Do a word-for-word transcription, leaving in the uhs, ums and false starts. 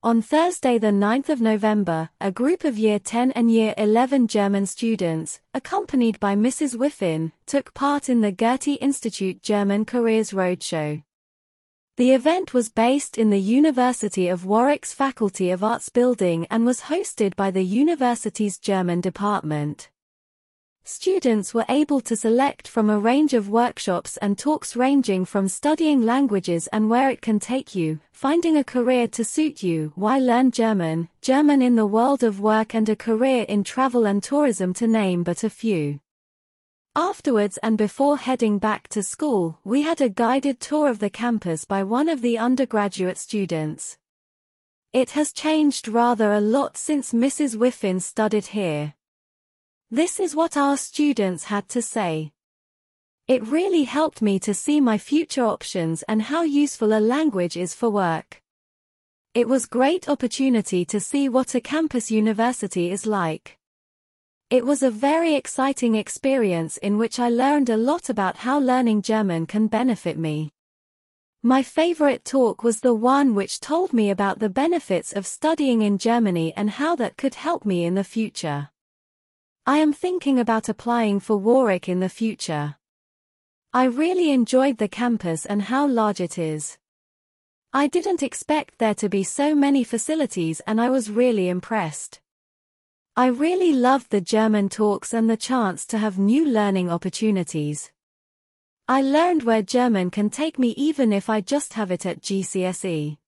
On Thursday the ninth of November, a group of Year ten and Year eleven German students, accompanied by Missus Whiffin, took part in the Goethe Institute German Careers Roadshow. The event was based in the University of Warwick's Faculty of Arts building and was hosted by the university's German department. Students were able to select from a range of workshops and talks ranging from studying languages and where it can take you, finding a career to suit you, why learn German, German in the world of work and a career in travel and tourism to name but a few. Afterwards and before heading back to school, we had a guided tour of the campus by one of the undergraduate students. It has changed rather a lot since Missus Whiffin studied here. This is what our students had to say. It really helped me to see my future options and how useful a language is for work. It was great opportunity to see what a campus university is like. It was a very exciting experience in which I learned a lot about how learning German can benefit me. My favorite talk was the one which told me about the benefits of studying in Germany and how that could help me in the future. I am thinking about applying for Warwick in the future. I really enjoyed the campus and how large it is. I didn't expect there to be so many facilities and I was really impressed. I really loved the German talks and the chance to have new learning opportunities. I learned where German can take me even if I just have it at G C S E.